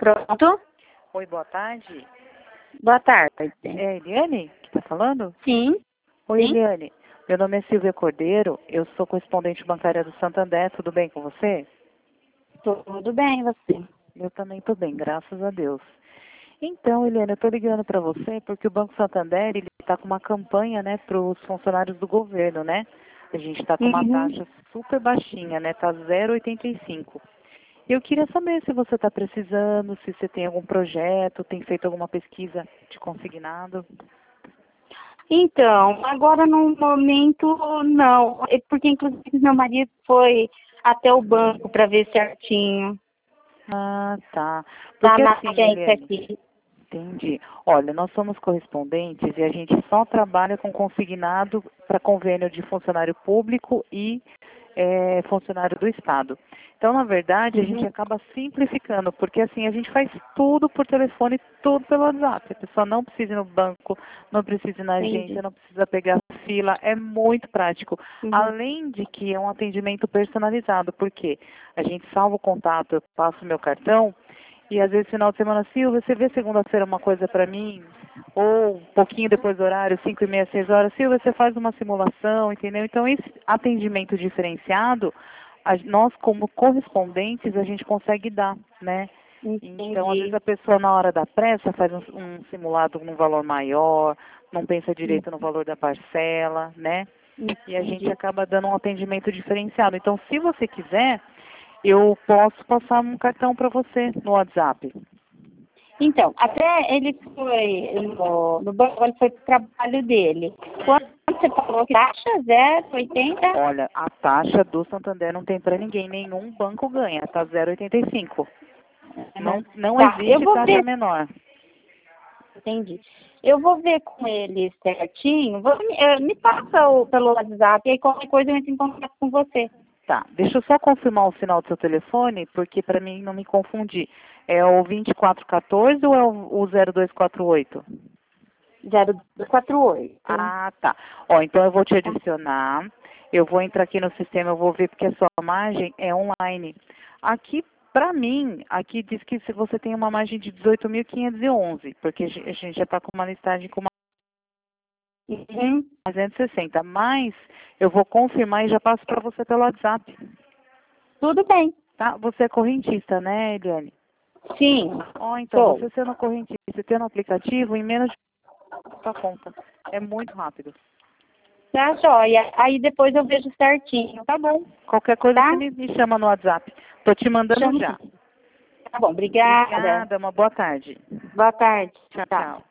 Pronto? Oi, boa tarde. Boa tarde. É a Eliane que está falando? Sim, Oi, sim. Eliane. Meu nome é Silvia Cordeiro, eu sou correspondente bancária do Santander, tudo bem com você? Tudo bem, você? Eu também estou bem, graças a Deus. Então, Eliane, eu estou ligando para você porque o Banco Santander está com uma campanha, né, para os funcionários do governo, né? A gente está com uma Uhum. taxa super baixinha, né? Está 0,85. Eu queria saber se você está precisando, se você tem algum projeto, tem feito alguma pesquisa de consignado. Então, agora no momento não. É porque inclusive meu marido foi até o banco para ver certinho. Ah, tá. Tá Porque na assim, agência Eliane, aqui. entendi. Olha, nós somos correspondentes e a gente só trabalha com consignado para convênio de funcionário público e funcionário do Estado. Então, na verdade, a gente Uhum. acaba simplificando, porque assim, a gente faz tudo por telefone, tudo pelo WhatsApp. A pessoa não precisa ir no banco, não precisa ir na agência, Entendi. não precisa pegar fila, é muito prático. Uhum. Além de que é um atendimento personalizado, porque a gente salva o contato, eu passo o meu cartão, e às vezes final de semana, Silvia, você vê segunda-feira uma coisa para mim? Ou um pouquinho depois do horário, 5h30, 6 horas, Silvia, você faz uma simulação, entendeu? Então, esse atendimento diferenciado, nós como correspondentes, a gente consegue dar, né? Então, às vezes Entendi. a pessoa na hora da pressa faz um simulado num valor maior, não pensa direito no valor da parcela, né? E a gente Entendi. acaba dando um atendimento diferenciado. Então, se você quiser, eu posso passar um cartão para você no WhatsApp. Então, até ele foi no banco, ele foi pro trabalho dele. Quando você falou que taxa 0,80? Olha, a taxa do Santander não tem para ninguém, nenhum banco ganha, tá 0,85. Uhum. Não Tá, eu existe vou taxa ver, menor. entendi. Eu vou ver com ele certinho. Me passa pelo WhatsApp, aí qualquer coisa eu entro em contato com você. Tá, deixa eu só confirmar o final do seu telefone, porque para mim não me confundir. É o 2414 ou é o 0248? 0248. Ah, tá. Ó, então eu vou te adicionar. Eu vou entrar aqui no sistema, eu vou ver porque a sua margem é online. Aqui, para mim, aqui diz que se você tem uma margem de 18.511, porque a gente já está com uma listagem com uma Uhum. 360, mas eu vou confirmar e já passo para você pelo WhatsApp, Tudo bem. tá? Você é correntista, né, Eliane? Sim, Ó, então, sou. você sendo correntista e tendo aplicativo, em menos de sua conta. É muito rápido. Tá joia. Aí depois eu vejo certinho. Tá bom. Qualquer coisa Tá? você me chama no WhatsApp. Tô te mandando Chamo já. sim. Tá bom, obrigada. Obrigada, uma boa tarde. Boa tarde. Tchau, Tchau. tchau.